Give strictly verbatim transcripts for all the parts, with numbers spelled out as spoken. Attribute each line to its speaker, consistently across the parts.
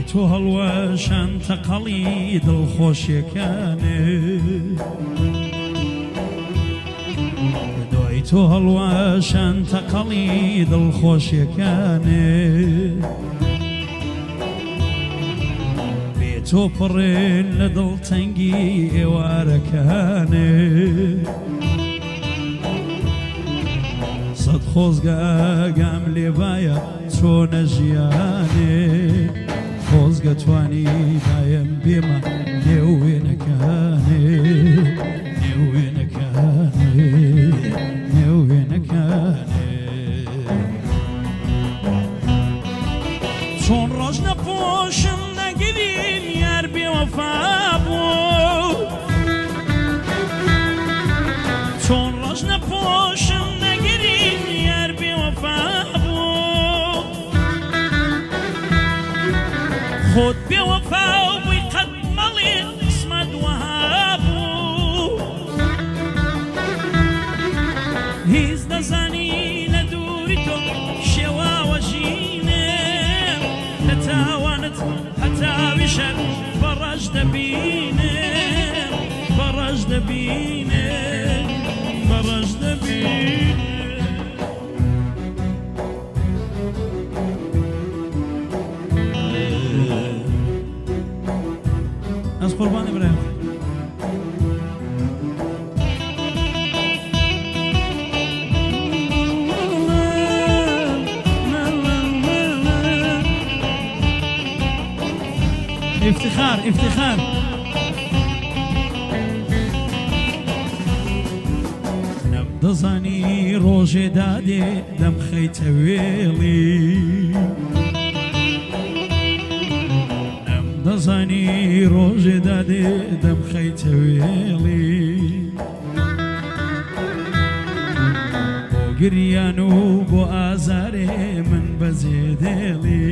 Speaker 1: تو هەڵوەشان تەقەڵی دڵخۆشیەکانێ دوای تۆ هەڵوەشان تەقەڵی دڵخۆشیەکانێ بێ تۆ پڕێن لە دڵتەنگی ئێوارەکانێ سەد خۆزگە ئاگام لێبایە چۆنە ژیانێ خۆزگە توانی دایم بێمە نێوێنەکانێ نێوێنەکانێ نێوێنەکانێ چۆن ڕۆژ نەپۆشم نەگرین یار بێوەفا بوو چۆن ڕۆژ نەپۆشم نەگرین یار بێوەفا بوو خۆت بێوەفا بووی قەت مەڵێ قسمەت وەها بوو هیچ دەزانی لە دووری تۆ شێواوە ژینێ لە تاوانت هەتاوی شەر بەڕەش دەبینێ بەڕەش دەبینێ بەڕەش دەبینێ از قربان ابراهیم افتخار افتخار نەمدەزانی ڕۆژێ دادێ دەمخەیتە وێڵی دەزانی ڕۆژێ دادێ دەمخەیتە وێڵی بۆ گریان و بۆ ئازارێ من بەجێ دێڵی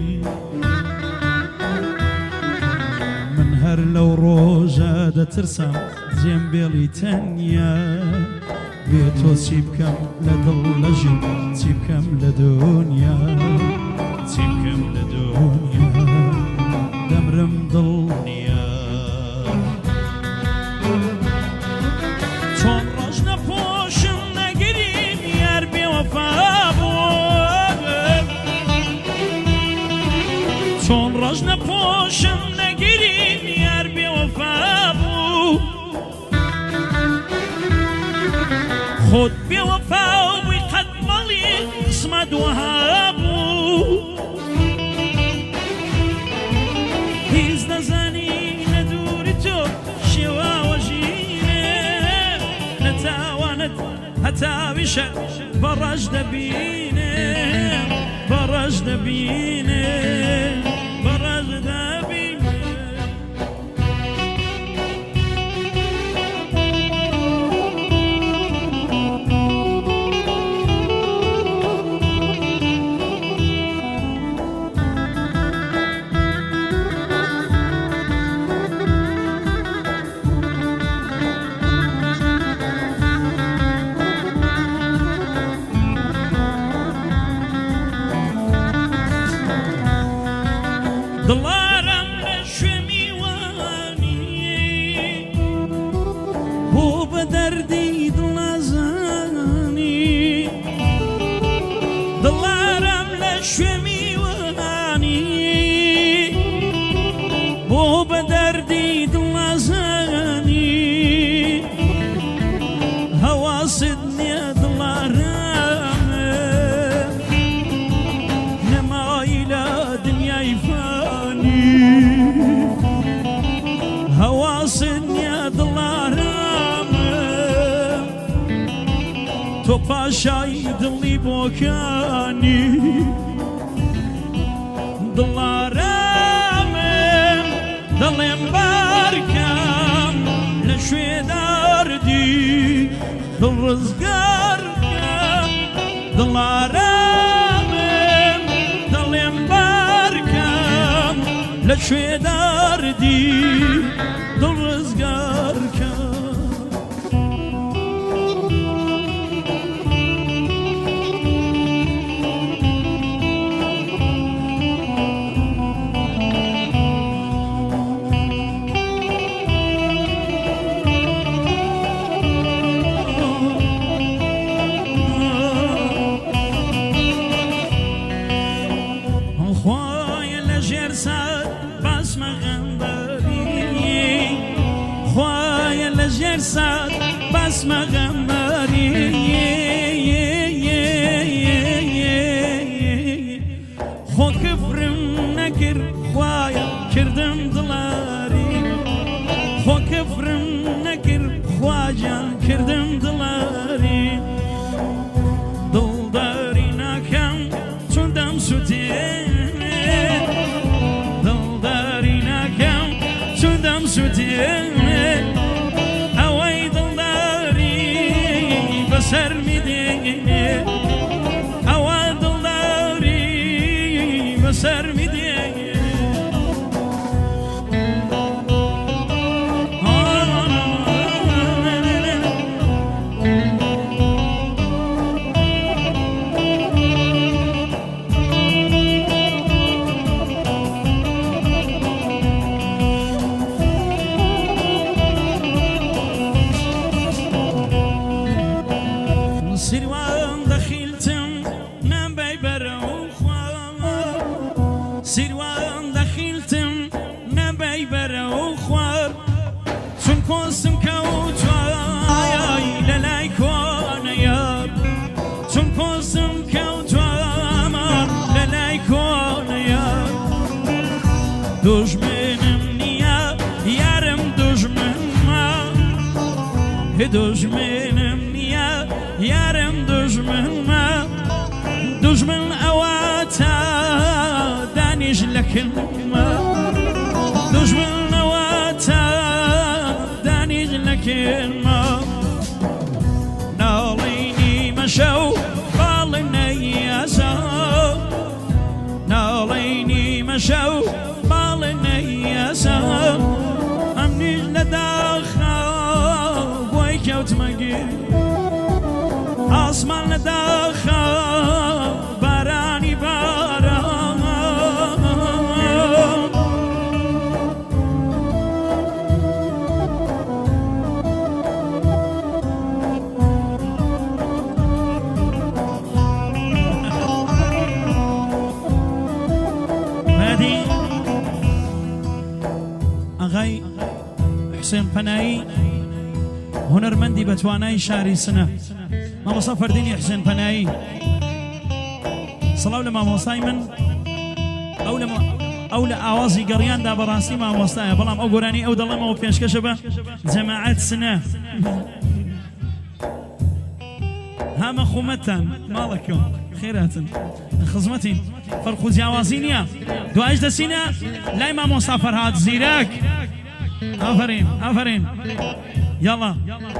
Speaker 1: من هەر لەو ڕۆژە دەترسم جێم بێڵی تەنیا بێ تۆ چی بکەم لە دڵ لە ژین چی بکەم لە دنیا چی بکەم لە دنیا دەمرم دڵنیا چۆن ڕۆژ نەپۆشم نەگرین یار بێوەفا بوو چۆن ڕۆژ نەپۆشم نەگرین یار بێوەفا بوو خۆت بێوەفا بووی قەت مەڵی قسمەت وەها بوو هیچ دەزانی لە دووری تۆ شێواوە ژینێ لە تاوانت هەتاوی شەر بەڕەش دەبینێ بەڕەش دەبینێ بەڕەش دەبینێ دڵارم لە شوێ میوانی بۆ بە دەردی دڵنازانی دڵارم لە شوێ میوانی بۆ بە دەردی دڵنازانی هەواست نییە دڵارامە نەمایی لە دنیای هەواست نییە دڵارامە تۆ پاشای دڵی بۆکانی دڵارامم دڵێم بارکەم لە شوێ دەردی دڵ ڕزگارکەم دڵارامم دڵێم بارکەم لە شوێ دەردی دڵ ڕزگارکەم اسم غماری خو کفرم نکر خوایا کردم دلاری خو کفرم نکر خواجا کردم دلاری دلداری نکم چون دم سوته دلداری نکم چون دم سوته سر میده هوا دلداری و سر میده سیروان دخیلتم نبی برو خوار سیروان دخیلتم نبی برو خوار چون کسم کوتوای للای کن یار چون کسم کوتوام للای کن یار دشمنم نیا یارم دشمن ما دشمنم نیا یارم دشمن ما دشمن اواتا دانش لكن ما دشمن اواتا دانش لكن ما ناليني مشو بالني ياسو ناليني مشو بالني ياسو امني لداخل ويكوت مقير آسمان داخل بارانی باران بعدی آقای حسین پناهی هنرمندی بتوانای شاری سنه مامۆستا فەردینی حسێن پەنایی سڵاو لە مامۆستای من ئەو لە ئەو لە ئاوازی گەڕیاندا بەڕاستی مامۆستایە بەڵام ئەو گۆرانی ئەو دەڵێمەوە پێشکەشە بە جەماعەت سنە هەمە خومەتتان ماڵەکەم خێراتن خزمەتین فەرق و جیاوازی نییە دوایش دەچینە لای مامۆستا فەرهاد زیرەک ئافەرین ئافەرین یاڵا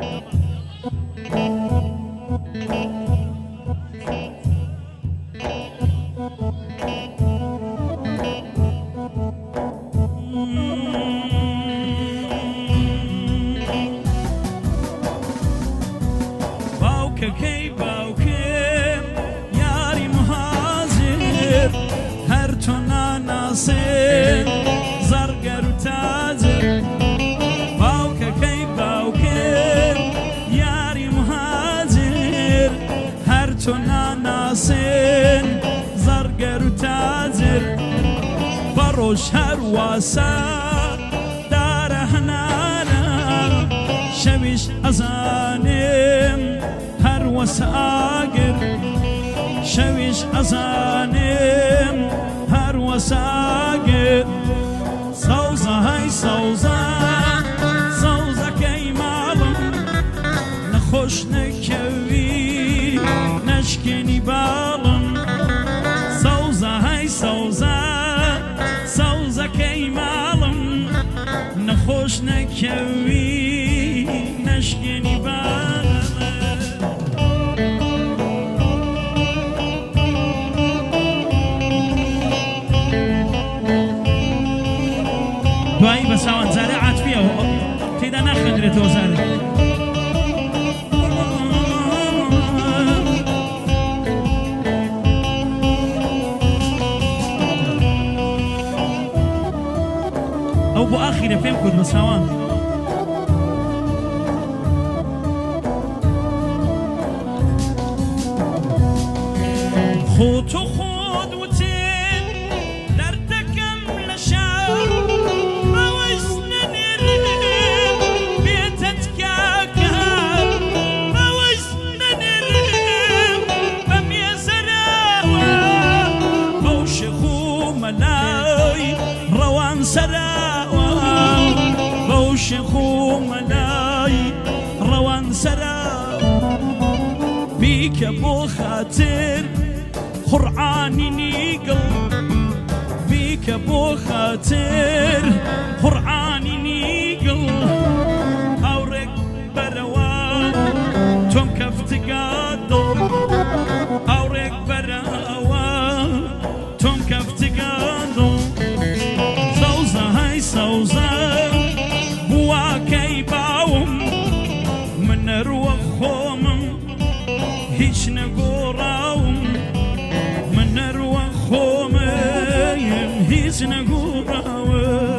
Speaker 1: باوکەکەی باوکێم یاری مهاجر هەر تۆ ناناسێ زەرگەر و تاجر باوکەکەی باوکێم یاری مهاجر هەر تۆ ناناسێن زەرگەر و تاجر بەڕۆژ هەرواسە دارە هەنارە شەویش ئەزانێم هەروەسە ئاگر شەویش ئەزانێم هەروەسە ئاگر سەوزە هەی سەوزە سەوزەکەی ماڵم نەخۆش نەکەوی نەشکێنی باڵم سەوزە هەی سەوزە سەوزەکەی ماڵم نەخۆش نەکەوی نەشکێنی باڵم دوایی بە ساوەنجارە عاتفیە تێدا ناخوێندرێتەوە زارێ ئەو بۆ ئاخیرە پێم کورد بە ساوان خۆ تۆ خۆت وتێن دەردەکەم لە شاو ئەوەش نەنێرێ بێتە تکاکە سراوە بەو شێخ و مەلای ڕەوان سەراوە بیکە بۆ خاتر قورعانی نیگڵ بیکە بۆ خاتر قورعانی نیگڵ هاوڕێک بەرەوە تۆم کەفتگادڵ هاوڕێک بەرەوە تۆم کەفتگادڵ سەوزە های سەوزە بواکەی باوم من نەروە خۆمم هیچ نەگۆڕاوم من نەروە خۆمم هیچ نەگۆڕاوم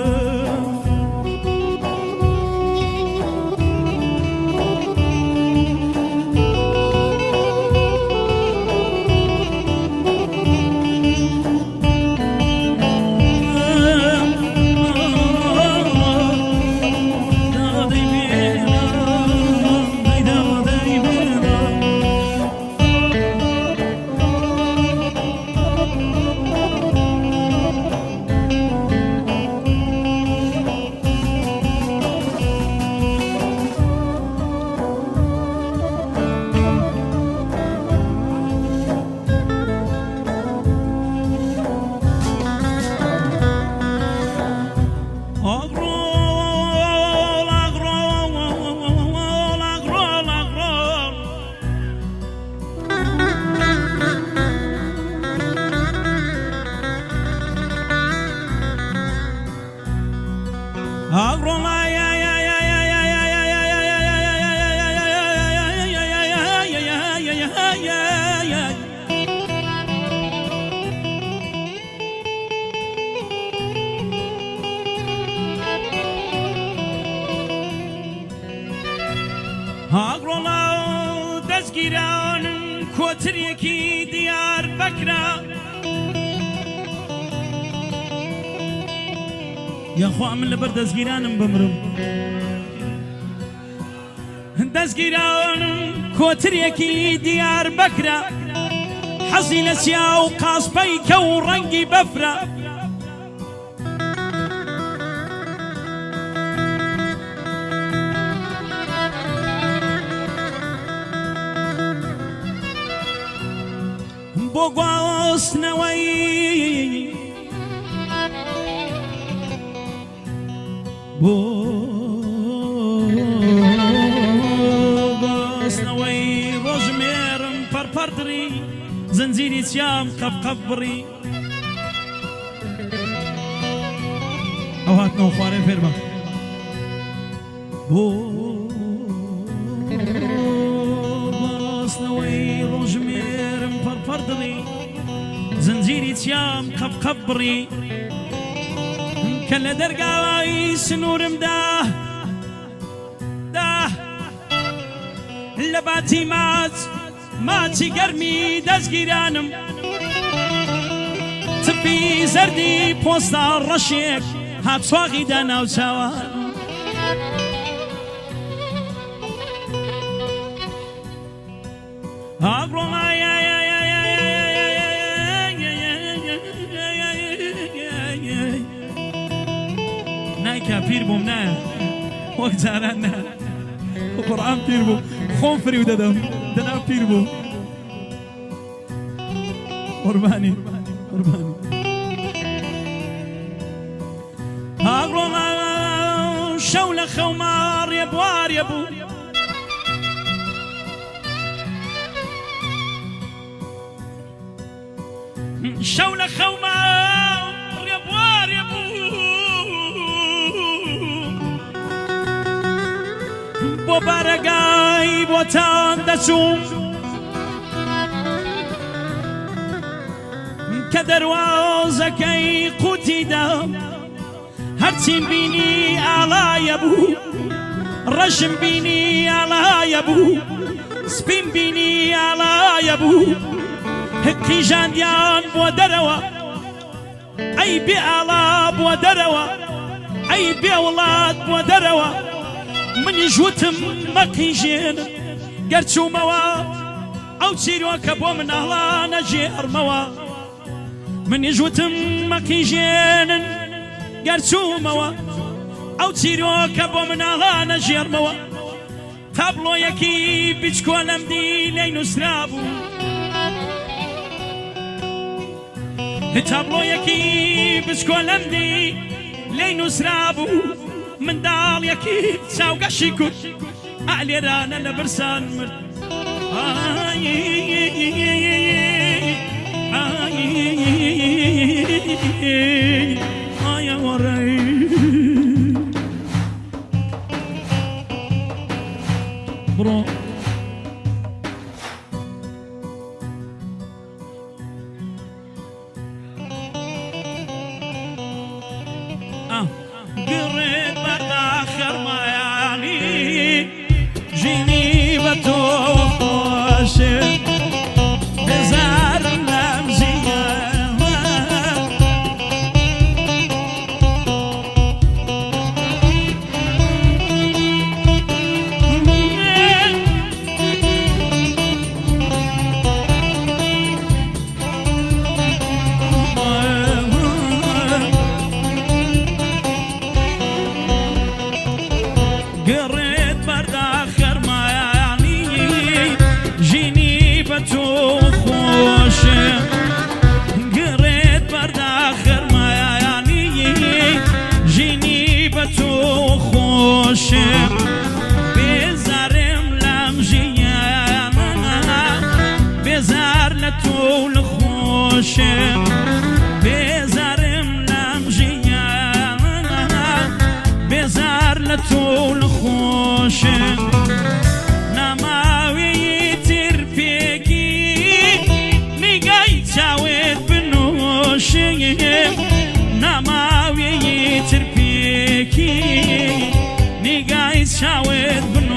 Speaker 1: هاگڕۆڵا دەستگیرانم کۆترێکی دیار بەکرا یاخوا من لەبەر دەستگیرانم بمرم دەستگیرانم کۆترێکی دیار بەکرا حەزی لە چیا و قاسپەیکە و ڕەنگی بەفرە بۆ گواستنەوەی بۆ گواستنەوەی ڕۆژمێرم پەرپەردری زنجیری چیام قەفقەف بڕی ئەو هاتنەوە خوارێ فێر بە بۆ گواستنەوەی ڕۆژمێرم پەرپەردری زنجیری چیام قەفقەف بڕی کە لە دەرگاوی سنوورمدا دا لە باتی ماچ ماچی گەرمی دەستگیرانم تپی زەردی پۆستا ڕەشێک هاتسواغیدا ناو چاوان ئاگڕۆمایە نایکا پیر بووم نایە وەک جاران نا قورئان پیر بووم خۆم فریو دەدەم دەنا پیر بووم قوربانی قوربانی ئاگڕۆما شەو لە خەوما ڕێبوارێ بوو شەو لە خەوما ڕێبوارێ بوو بۆ بارەگای بۆتان دەچووم کە دەروازەکەی قوتیدا هەرچیم بینی ئاڵایە بوو ڕەشم بینی ئاڵایە بوو سپیم بینی ئاڵایە بوو هەقی ژاندیان بۆ دەرەوە ئەی بێ ئاڵا بۆ دەرەوە ئەی بێ وڵات بۆ دەرەوە منیش وتم مەقیژێنم گەرچوومەوە ئەو چیرۆکە بۆ من ئاڵا نەژێڕمەوە منیش وتم مەقیژێنن گەرچوومەوە ئەو چیرۆکە بۆ مناڵا نەژێرمەوە تابلۆیەکی بیچکۆ لەم دی لێی نووسرا بوو تابلۆیەکی بچکۆ لەم دی لێی نووسرا بوو منداڵیەکی چاوگەشی کورد ئالێرانە لە برسان مرد ئایە وەڕێ بڕۆ گڕێت بەردا خەرمایانی ژینی بە تۆ خۆشێ بێزارم لەم ژیانە گڕێت بەردا خەرمایانی ژینی بە تۆ خۆشێ گڕێت بەردا خەرمایانی ژینی بە تۆ خۆشێ بێزارم لەم ژیانە بێزار لە تۆ نەخۆشێ بێزارم لەم ژیانە بێزار لە تۆ نەخۆشێ ناماوێی تر پێکی نیگای چاوێت بنۆشێ ناماوێی تر پێکی نیگای چاوێت بنۆشێ